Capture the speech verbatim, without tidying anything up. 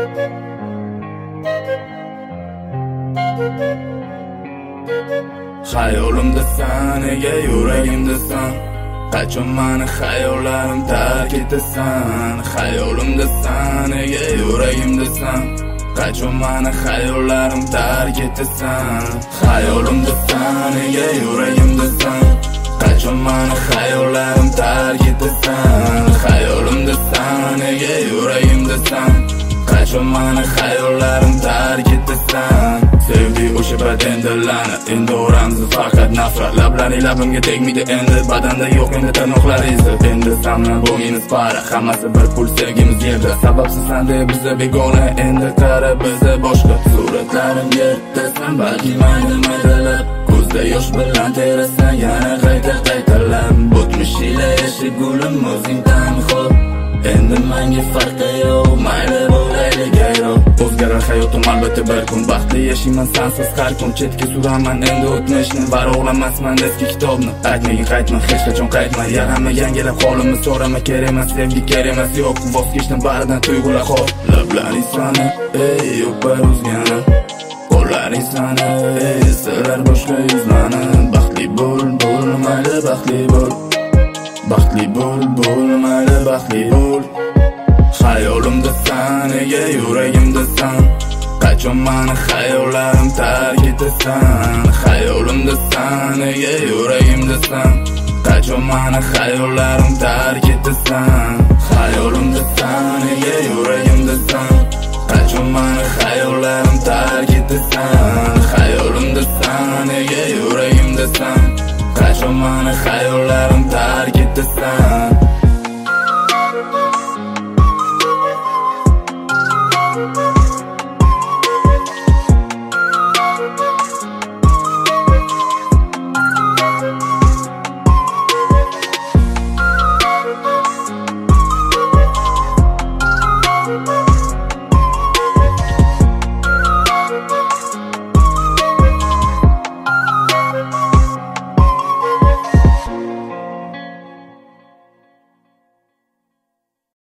Hayolimdasan, nega yuragimdasan? Qachon mani xayollarim tark etasan? Hayolimdasan, nega yuragimdasan? Qachon mani xayollarim tark etasan? Hayolimdasan, nega yuragimdasan? Qachon mani xayollarim tark etasan? Hayolimdasan, nega yuragimdasan? Qachon mani xayollarim tark etasan? Sevgi o'sha badendalani, endi o'ramiz faqat nafrat. Lablaring labimga tegmaydi endi, badanda yo'q endi tirnoqlar izi. Endi samlan bo'lmaymiz para, hammasi bir pul, sevgimiz yerda. Sababsiz sanda bizda begona, endi qara bizda boshqa. Suratlarim yerdasan, balki mayda maydalab, ko'zda yosh bilan terasan, yana qayta qaytalab. O'tmish ila yashagulim o'zing tanho, endi menga farqi yo'q, mayli bo'laylik gayro. O'zgarar hayotim albatta bir kun, baxtli yashayman sensiz har kun. Chetga suraman endi o'tmishni, varog'lamasman eski kitobni. Aytmagin qaytma, hech qachon qaytma, yarama yangilab holimni so'rama. Kerak emas sevgi, kerak emas yo'q, voz kechdim baridan tuyg'ular xor. Lablaring sani, ey o'par o'zgani, qo'llaring sani, ey silar boshqa yuzlani. Baxtli bo'l, bo'l, mayli baxtli bo'l, baxtli bo'l, bo'l, mayli baxtli bo'l. Hayolimdasan, nega yuragimdasan? Qachon mani xayollarim tark etasan? Hayolimdasan, nega yuragimdasan? Qachon mani xayollarim tark etasan? Hayolimdasan, nega yuragimdasan? Qachon mani xayollarim tark etasan? Hayolimdasan, nega yuragimdasan? Qachon mani xayollarim tark etasan?